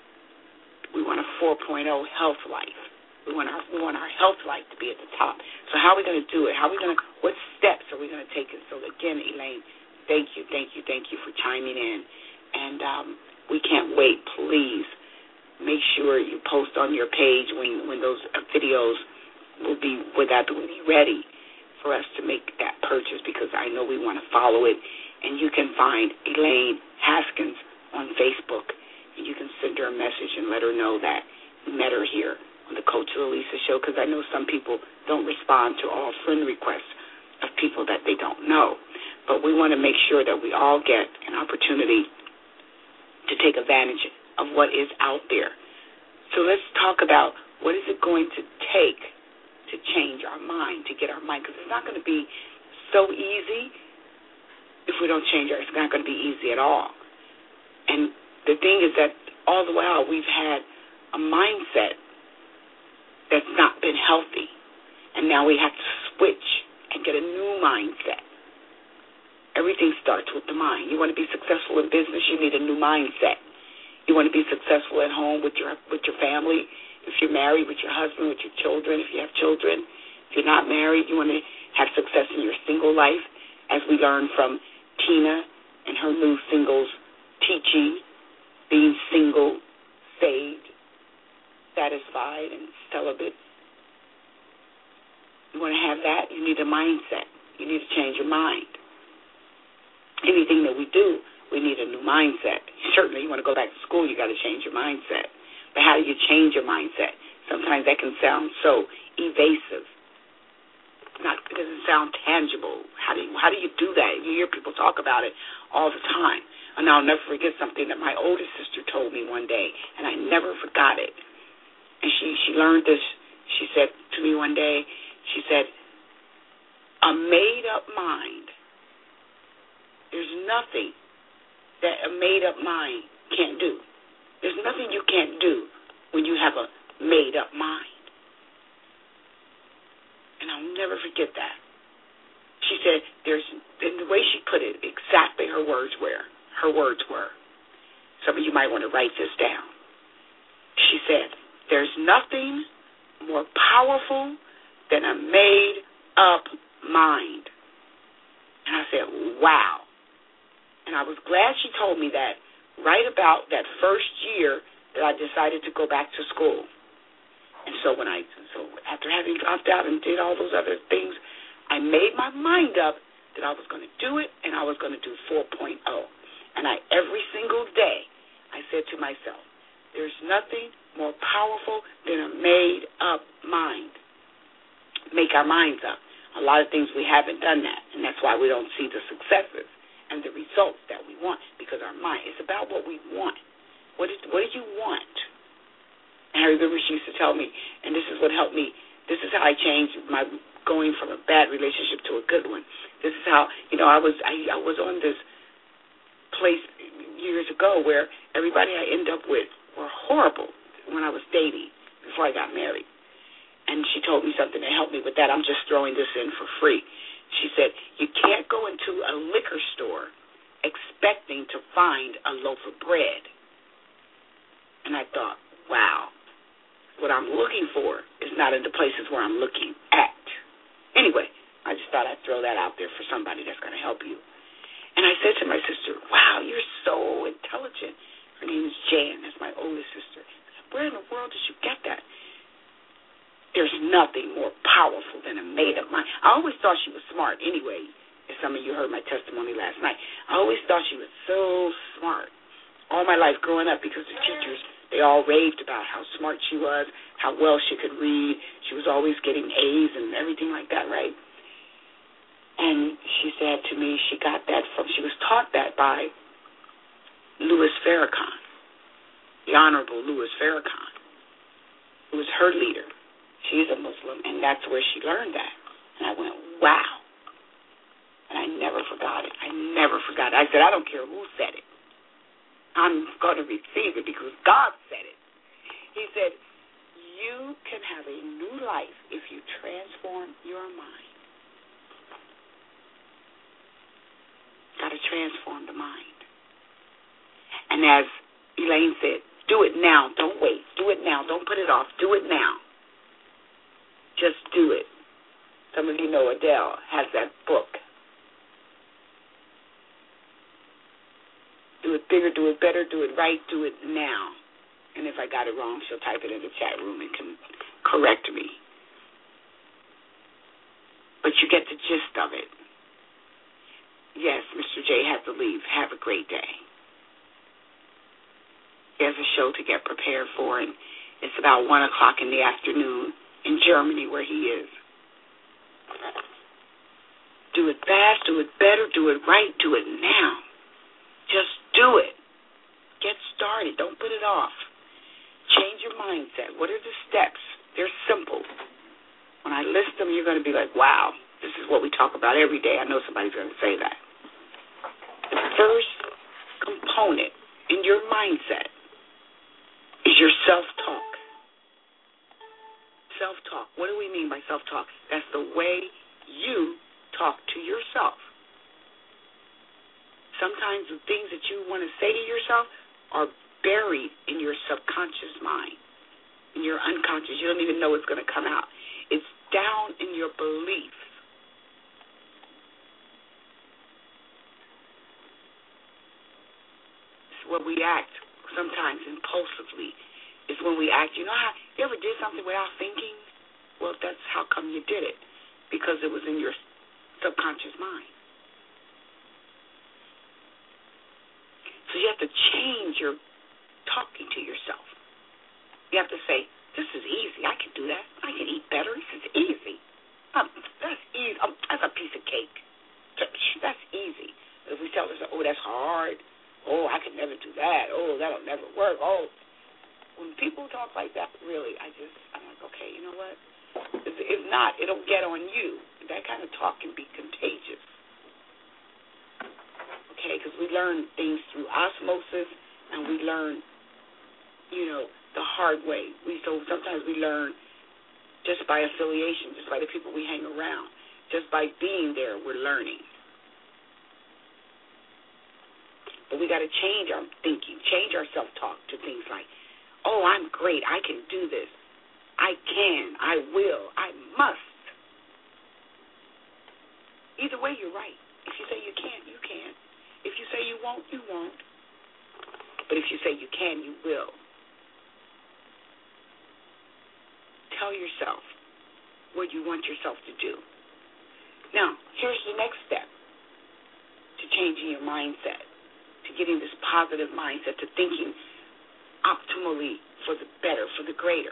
We want a four point oh health life. We want our we want our health life to be at the top. So how are we going to do it? How are we going to? What steps are we going to take? And so again, Elaine, thank you, thank you, thank you for chiming in. And um, we can't wait. Please make sure you post on your page when when those videos will be with that will be ready for us to make that purchase, because I know we want to follow it. And you can find Elaine Haskins on Facebook, and you can send her a message and let her know that you met her here on the Coach Lisa Show, because I know some people don't respond to all friend requests of people that they don't know. But we want to make sure that we all get an opportunity to take advantage of what is out there. So let's talk about what is it going to take to change our mind, to get our mind, because it's not going to be so easy if we don't change it. It's not going to be easy at all. And the thing is that all the while we've had a mindset that's not been healthy, and now we have to switch and get a new mindset. Everything starts with the mind. You want to be successful in business, you need a new mindset. You want to be successful at home with your with your family, if you're married, with your husband, with your children, if you have children. If you're not married, you want to have success in your single life, as we learned from Tina and her new singles teaching, being single, saved, satisfied, and celibate. You want to have that? You need a mindset. You need to change your mind. Anything that we do, we need a new mindset. Certainly, you want to go back to school, you got to change your mindset. But how do you change your mindset? Sometimes that can sound so evasive. Not, it doesn't sound tangible. How do you, how do you do that? You hear people talk about it all the time. And I'll never forget something that my oldest sister told me one day, and I never forgot it. And she, she learned this. She said to me one day, She said, a made-up mind, there's nothing that a made-up mind can't do. There's nothing you can't do when you have a made-up mind. And I'll never forget that. She said, there's, and the way she put it, exactly her words were, her words were, some of you might want to write this down. She said, there's nothing more powerful than a made-up mind. And I said, wow. And I was glad she told me that right about that first year that I decided to go back to school. And so when I, so after having dropped out and did all those other things, I made my mind up that I was going to do it, and I was going to do four point oh. And I, every single day, I said to myself, there's nothing more powerful than a made-up mind. Make our minds up. A lot of things we haven't done that, and that's why we don't see the successes and the results that we want, because our mind, it's about what we want. What, is, what do you want? And I remember she used to tell me, and this is what helped me, this is how I changed my going from a bad relationship to a good one. This is how, you know, I was I, I was on this place years ago where everybody I ended up with were horrible when I was dating before I got married. And she told me something that helped me with that. I'm just throwing this in for free. She said, you can't go into a liquor store expecting to find a loaf of bread. And I thought, wow, what I'm looking for is not in the places where I'm looking at. Anyway, I just thought I'd throw that out there for somebody that's going to help you. And I said to my sister, wow, you're so intelligent. Her name is Jan. That's my oldest sister. Where in the world did you get that? There's nothing more powerful than a made-up mind. I always thought she was smart anyway, as some of you heard my testimony last night. I always thought she was so smart all my life growing up, because the teachers, they all raved about how smart she was, how well she could read. She was always getting A's and everything like that, right? And she said to me she got that from, she was taught that by Louis Farrakhan, the Honorable Louis Farrakhan, who was her leader. She's a Muslim, and that's where she learned that. And I went, wow. And I never forgot it. I never forgot it. I said, I don't care who said it. I'm going to receive it because God said it. He said, you can have a new life if you transform your mind. Got to transform the mind. And as Elaine said, do it now. Don't wait. Do it now. Don't put it off. Do it now. Just do it. Some of you know Adele has that book. Do it bigger, do it better, do it right, do it now. And if I got it wrong, she'll type it in the chat room and can correct me. But you get the gist of it. Yes, Mister J has to leave. Have a great day. He has a show to get prepared for, and it's about one o'clock in the afternoon in Germany where he is. Do it fast, do it better, do it right, do it now. Just do it. Get started. Don't put it off. Change your mindset. What are the steps? They're simple. When I list them, you're going to be like, wow, this is what we talk about every day. I know somebody's going to say that. The first component in your mindset is your self-talk. Self-talk. What do we mean by self-talk? That's the way you talk to yourself. Sometimes the things that you want to say to yourself are buried in your subconscious mind, in your unconscious. You don't even know it's going to come out. It's down in your beliefs. It's where we act sometimes impulsively. Is when we act. You know how you ever did something without thinking? Well, that's how come you did it, because it was in your subconscious mind. So you have to change your talking to yourself. You have to say, this is easy. I can do that. I can eat better. This is easy. Um, that's easy. Um, that's a piece of cake. That's easy. If we tell ourselves, oh, that's hard. Oh, I could never do that. Oh, that'll never work. Oh, when people talk like that, really, I just, I'm like, okay, you know what? If, if not, it'll get on you. That kind of talk can be contagious. Okay, because we learn things through osmosis, and we learn, you know, the hard way. We so sometimes we learn just by affiliation, just by the people we hang around, just by being there, we're learning. But we got to change our thinking, change our self-talk to things like, oh, I'm great, I can do this, I can, I will, I must. Either way, you're right. If you say you can't, you can. If you say you won't, you won't. But if you say you can, you will. Tell yourself what you want yourself to do. Now, here's the next step to changing your mindset, to getting this positive mindset, to thinking optimally for the better, for the greater,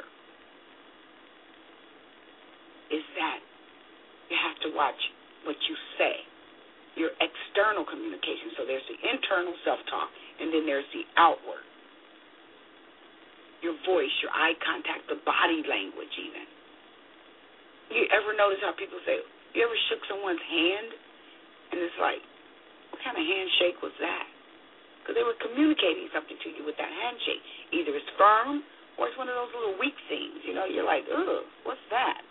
is that you have to watch what you say, your external communication. So there's the internal self-talk, and then there's the outward. Your voice, your eye contact, the body language even. You ever notice how people say, you ever shook someone's hand, and it's like, what kind of handshake was that? Because they were communicating something to you with that handshake. Either it's firm or it's one of those little weak things. You know, you're like, ugh, what's that?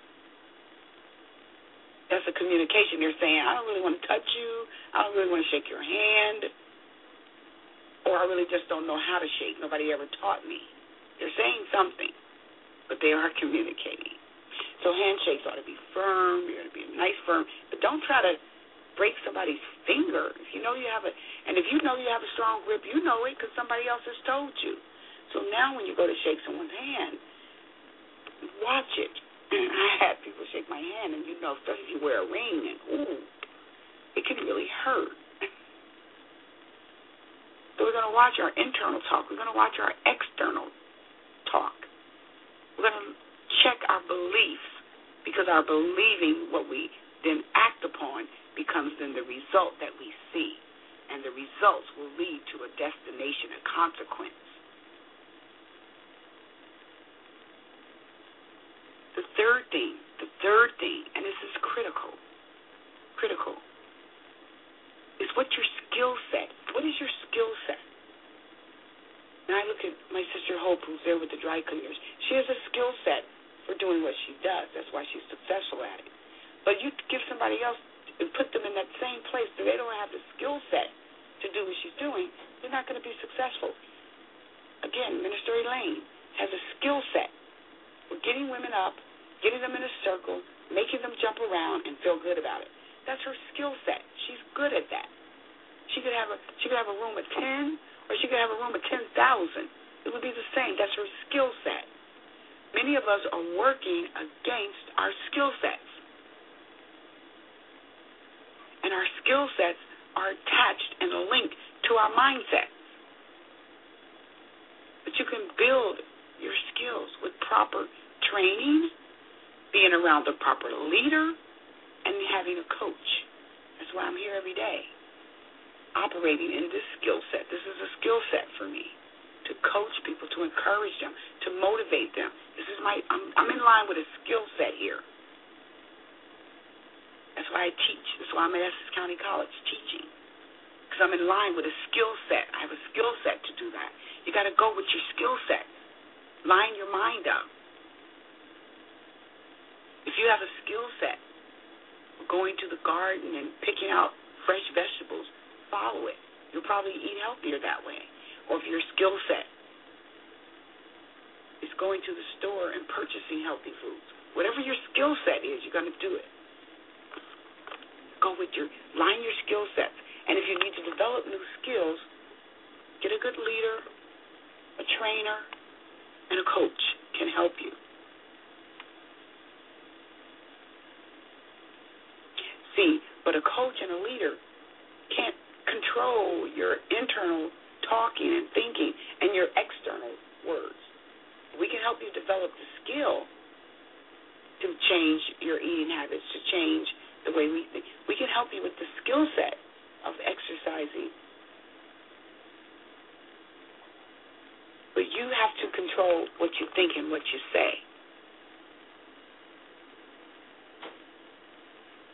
That's a communication. They're saying, I don't really want to touch you. I don't really want to shake your hand. Or I really just don't know how to shake. Nobody ever taught me. They're saying something, but they are communicating. So handshakes ought to be firm. You ought to be nice, firm. But don't try to break somebody's finger. If you know you have a, and if you know you have a strong grip, you know it because somebody else has told you. So now when you go to shake someone's hand, watch it. I had people shake my hand, and you know, especially if you wear a ring, and ooh, it can really hurt. So we're going to watch our internal talk. We're going to watch our external talk. We're going to check our beliefs, because our believing what we then act upon becomes then the result that we see, and the results will lead to a destination, a consequence. The third thing, the third thing, and this is critical, critical, is what your skill set. What is your skill set? Now I look at my sister Hope, who's there with the dry cleaners. She has a skill set for doing what she does. That's why she's successful at it. But you give somebody else and put them in that same place that they don't have the skill set to do what she's doing, they're not going to be successful. Again, Minister Elaine has a skill set for getting women up, getting them in a circle, making them jump around and feel good about it. That's her skill set. She's good at that. She could have a she could have a room of ten, or she could have a room of ten thousand. It would be the same. That's her skill set. Many of us are working against our skill sets, and our skill sets are attached and linked to our mindset. But you can build your skills with proper training, being around the proper leader, and having a coach. That's why I'm here every day, operating in this skill set. This is a skill set for me, to coach people, to encourage them, to motivate them. This is my, I'm, I'm in line with a skill set here. That's why I teach. That's why I'm at Essex County College teaching, because I'm in line with a skill set. I have a skill set to do that. You got to go with your skill set. Line your mind up. If you have a skill set, going to the garden and picking out fresh vegetables, follow it. You'll probably eat healthier that way. Or if your skill set is going to the store and purchasing healthy foods, whatever your skill set is, you're going to do it. Go with your, line your skill sets. And if you need to develop new skills, get a good leader, a trainer, and a coach can help you. See, but a coach and a leader can't control your internal talking and thinking and your external words. We can help you develop the skill to change your eating habits, to change the way we think. We can help you with the skill set of exercising. But you have to control what you think and what you say.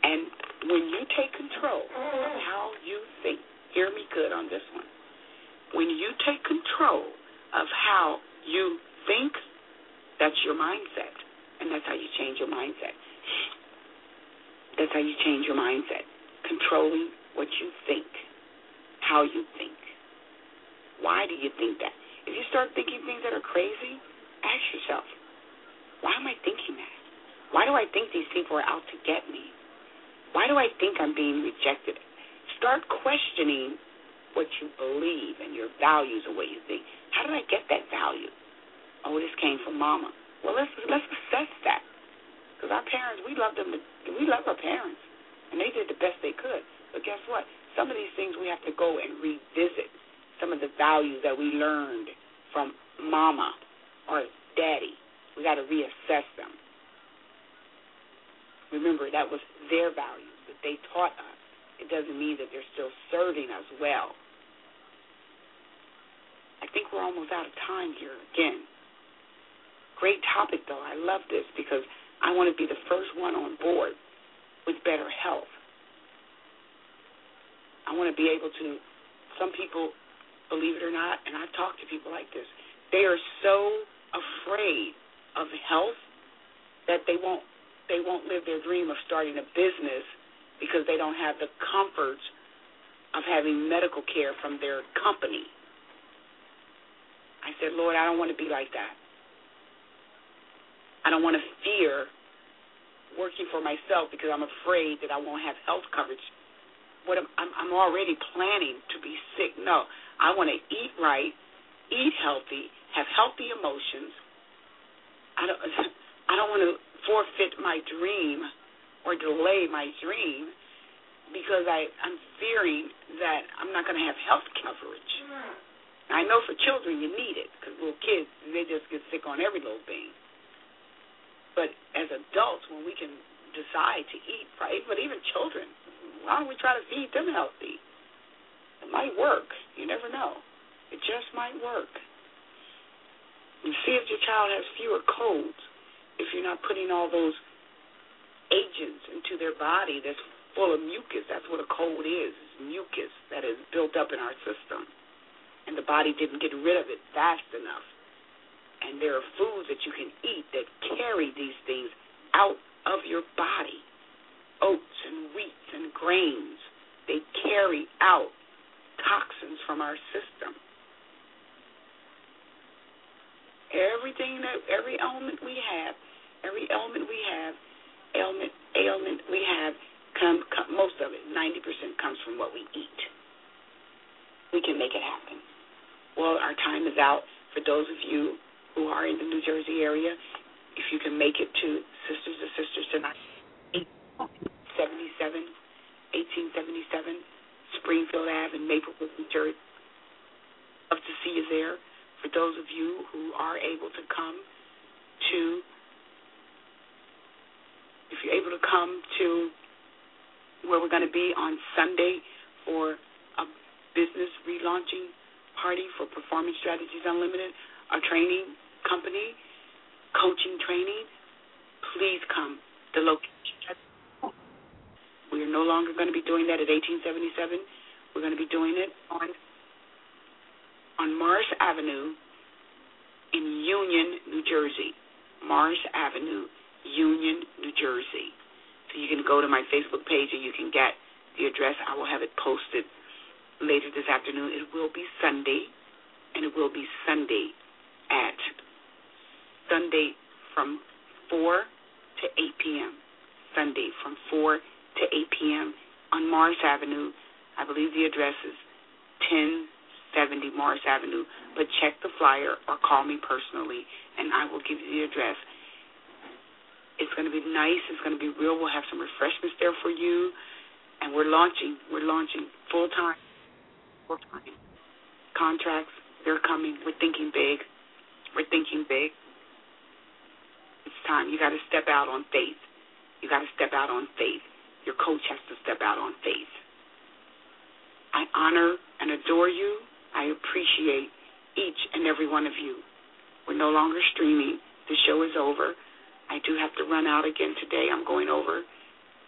And when you take control of how you think, hear me good on this one. When you take control of how you think, that's your mindset. And that's how you change your mindset. That's how you change your mindset. Controlling what you think, how you think. Why do you think that? If you start thinking things that are crazy, ask yourself, why am I thinking that? Why do I think these people are out to get me? Why do I think I'm being rejected? Start questioning what you believe and your values and what you think. How did I get that value? Oh, this came from mama. Well, let's let's assess that. Because our parents, we love them. We love our parents, and they did the best they could. But guess what? Some of these things we have to go and revisit. Some of the values that we learned from mama or daddy, we got to reassess them. Remember, that was their values that they taught us. It doesn't mean that they're still serving us well. I think we're almost out of time here again. Great topic, though. I love this because I want to be the first one on board with better health. I want to be able to, some people, believe it or not, and I've talked to people like this, they are so afraid of health that they won't they won't live their dream of starting a business because they don't have the comforts of having medical care from their company. I said, Lord, I don't want to be like that. I don't want to fear working for myself because I'm afraid that I won't have health coverage. What I'm, I'm already planning to be sick. No, I want to eat right, eat healthy, have healthy emotions. I don't, I don't want to forfeit my dream or delay my dream because I, I'm fearing that I'm not going to have health coverage. I know for children you need it because little kids, they just get sick on every little thing. But as adults, when we can decide to eat right, but even children, why don't we try to feed them healthy? It might work. You never know. It just might work. And see if your child has fewer colds if you're not putting all those agents into their body that's full of mucus. That's what a cold is. It's mucus that is built up in our system. And the body didn't get rid of it fast enough. And there are foods that you can eat that carry these things out of your body. Oats and wheats and grains, they carry out toxins from our system. Everything that, every element we have, every element we have, ailment, ailment we have, come, come, most of it, ninety percent comes from what we eat. We can make it happen. Well, our time is out. For those of you who are in the New Jersey area, if you can make it to Sisters of Sisters tonight, seventy-seven, eighteen seventy-seven, Springfield Avenue in Maplewood, New Jersey. Love to see you there. For those of you who are able to come to, if you're able to come to where we're going to be on Sunday for a business relaunching party for Performance Strategies Unlimited, our training company, coaching training, please come. The location. We are no longer going to be doing that at eighteen seventy-seven. We're going to be doing it on on Morris Avenue in Union, New Jersey. Morris Avenue, Union, New Jersey. So you can go to my Facebook page and you can get the address. I will have it posted later this afternoon. It will be Sunday, and it will be Sunday at Sunday from four to eight p.m. Sunday from four to eight p.m. on Morris Avenue. I believe the address is ten seventy Morris Avenue, but check the flyer or call me personally, and I will give you the address. It's going to be nice. It's going to be real. We'll have some refreshments there for you, and we're launching. We're launching full-time. Full-time. Contracts, they're coming. We're thinking big. We're thinking big. It's time. You got to step out on faith. You got to step out on faith. Your coach has to step out on faith. I honor and adore you. I appreciate each and every one of you. We're no longer streaming. The show is over. I do have to run out again today. I'm going over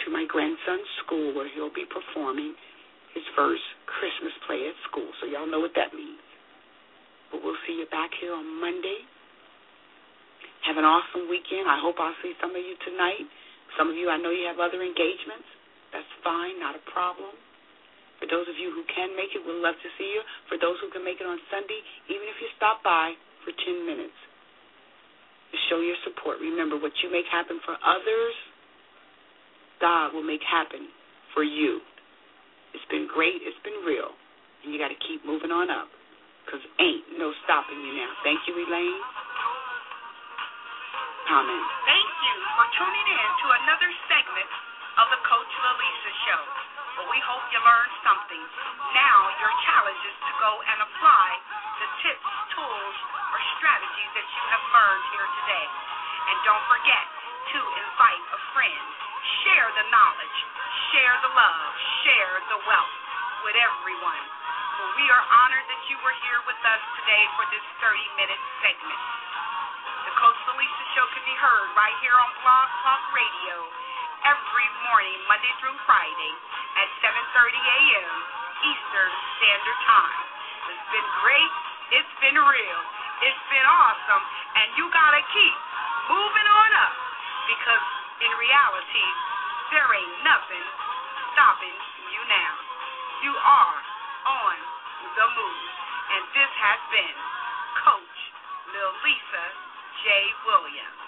to my grandson's school where he'll be performing his first Christmas play at school. So y'all know what that means. But we'll see you back here on Monday. Have an awesome weekend. I hope I'll see some of you tonight. Some of you, I know you have other engagements. That's fine, not a problem. For those of you who can make it, we'd love to see you. For those who can make it on Sunday, even if you stop by for ten minutes, to show your support. Remember, what you make happen for others, God will make happen for you. It's been great. It's been real. And you got to keep moving on up, because ain't no stopping you now. Thank you, Elaine. Comment. Thank you for tuning in to another segment of the Coach Lalisa Show. But we hope you learned something. Now your challenge is to go and apply the tips, tools, or strategies that you have learned here today. And don't forget to invite a friend. Share the knowledge. Share the love. Share the wealth with everyone. For we are honored that you were here with us today for this thirty-minute segment. The Coach Lalisa Show can be heard right here on Blog Talk Radio every morning, Monday through Friday at seven thirty a.m. Eastern Standard Time. It's been great. It's been real. It's been awesome. And you got to keep moving on up, because in reality, there ain't nothing stopping you now. You are on the move. And this has been Coach Lalisa J. Williams.